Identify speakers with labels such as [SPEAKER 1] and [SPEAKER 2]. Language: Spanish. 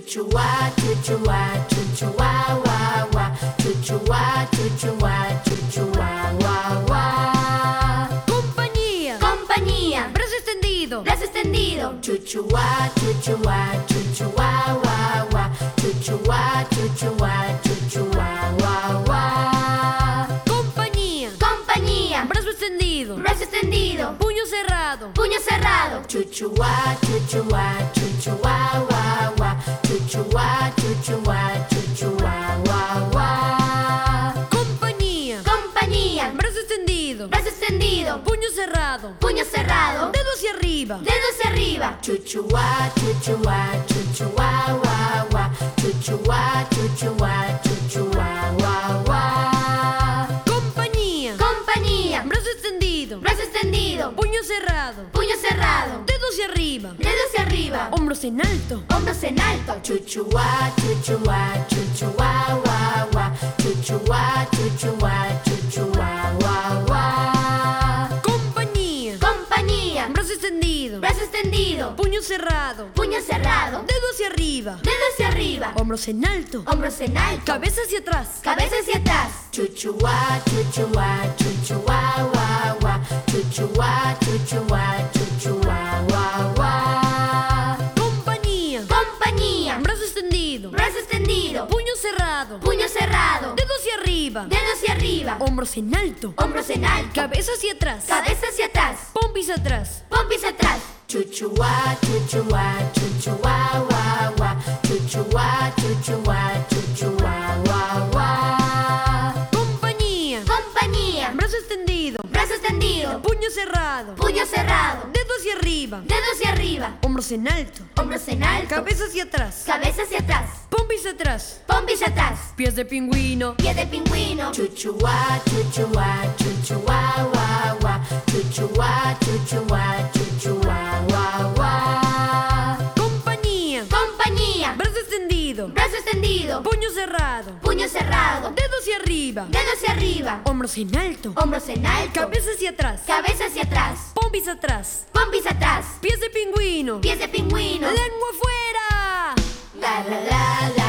[SPEAKER 1] Chuchua, chuchua, chuchua, wa, wa. Chuchua, chuchua, chuchua, wa, wa.
[SPEAKER 2] Compañía,
[SPEAKER 1] Compañía,
[SPEAKER 2] brazo extendido,
[SPEAKER 1] brazo extendido. Chuchua, chuchua, chuchua, wa, wa. Chuchua, chuchua, chuchua, wa, wa.
[SPEAKER 2] compañía,
[SPEAKER 1] Compañía,
[SPEAKER 2] brazo extendido,
[SPEAKER 1] brazo extendido.
[SPEAKER 2] puño cerrado,
[SPEAKER 1] Puño cerrado. Chuchua, chuchua, chuchua, wa, wa. Chuchua, chuchua, chuchua, wa, wa.
[SPEAKER 2] compañía,
[SPEAKER 1] Compañía,
[SPEAKER 2] brazo extendido,
[SPEAKER 1] brazo extendido.
[SPEAKER 2] puño cerrado,
[SPEAKER 1] Puño cerrado.
[SPEAKER 2] dedo hacia arriba,
[SPEAKER 1] Dedo hacia arriba. Chuchua, chuchua, chuchua, wa, wa. Chuchua, chuchua, chuchua, wa, wa.
[SPEAKER 2] compañía,
[SPEAKER 1] Compañía,
[SPEAKER 2] brazo extendido,
[SPEAKER 1] brazo extendido.
[SPEAKER 2] puño cerrado,
[SPEAKER 1] Puño cerrado.
[SPEAKER 2] dedo hacia arriba,
[SPEAKER 1] Dedo hacia arriba.
[SPEAKER 2] hombros en alto,
[SPEAKER 1] Hombros en alto. Chuchua, chuchua, chuchua, wa, wa. Chuchua, chuchua, chuchua, wa, wa.
[SPEAKER 2] compañía,
[SPEAKER 1] Compañía,
[SPEAKER 2] brazo extendido,
[SPEAKER 1] brazo extendido.
[SPEAKER 2] puño cerrado,
[SPEAKER 1] Puño cerrado.
[SPEAKER 2] dedo hacia arriba,
[SPEAKER 1] Dedo hacia arriba.
[SPEAKER 2] hombros en alto,
[SPEAKER 1] Hombros en alto.
[SPEAKER 2] cabeza hacia atrás,
[SPEAKER 1] Cabeza hacia atrás. Chuchua, chuchua, chuchua, wa, wa. Chuchua, chuchua, chuchua, wa, wa.
[SPEAKER 2] compañía,
[SPEAKER 1] Compañía,
[SPEAKER 2] brazo extendido,
[SPEAKER 1] brazo extendido.
[SPEAKER 2] puño cerrado,
[SPEAKER 1] Puño cerrado.
[SPEAKER 2] dedo hacia arriba,
[SPEAKER 1] Dedo hacia arriba.
[SPEAKER 2] hombros en alto,
[SPEAKER 1] Hombros en alto.
[SPEAKER 2] cabeza hacia atrás,
[SPEAKER 1] Cabeza hacia atrás.
[SPEAKER 2] pompis atrás,
[SPEAKER 1] Pompis atrás. Chuchua, chuchua, chuchua, wa, wa. Chuchua, chuchua, chuchua, wa, wa.
[SPEAKER 2] compañía,
[SPEAKER 1] Compañía,
[SPEAKER 2] brazo extendido,
[SPEAKER 1] brazo extendido.
[SPEAKER 2] puño cerrado,
[SPEAKER 1] Puño cerrado.
[SPEAKER 2] dedo hacia arriba,
[SPEAKER 1] Dedo hacia arriba.
[SPEAKER 2] hombros en alto,
[SPEAKER 1] Hombros en alto.
[SPEAKER 2] cabeza hacia atrás,
[SPEAKER 1] Cabeza hacia atrás.
[SPEAKER 2] pompis atrás,
[SPEAKER 1] Pompis atrás.
[SPEAKER 2] pies de pingüino,
[SPEAKER 1] Pie de pingüino. Chuchua, chuchua, chuchua, wa, wa. Chuchua, chuchua, chuchua, wa, wa.
[SPEAKER 2] compañía,
[SPEAKER 1] Compañía,
[SPEAKER 2] brazo extendido,
[SPEAKER 1] brazo extendido.
[SPEAKER 2] puño cerrado,
[SPEAKER 1] Puño cerrado.
[SPEAKER 2] dedo hacia arriba,
[SPEAKER 1] Dedo hacia arriba.
[SPEAKER 2] hombros en alto,
[SPEAKER 1] Hombros en alto.
[SPEAKER 2] cabeza hacia atrás,
[SPEAKER 1] Cabeza hacia atrás.
[SPEAKER 2] pompis atrás,
[SPEAKER 1] Pompis atrás.
[SPEAKER 2] pies de pingüino,
[SPEAKER 1] Pies de pingüino.
[SPEAKER 2] lengua afuera.
[SPEAKER 1] La la la la.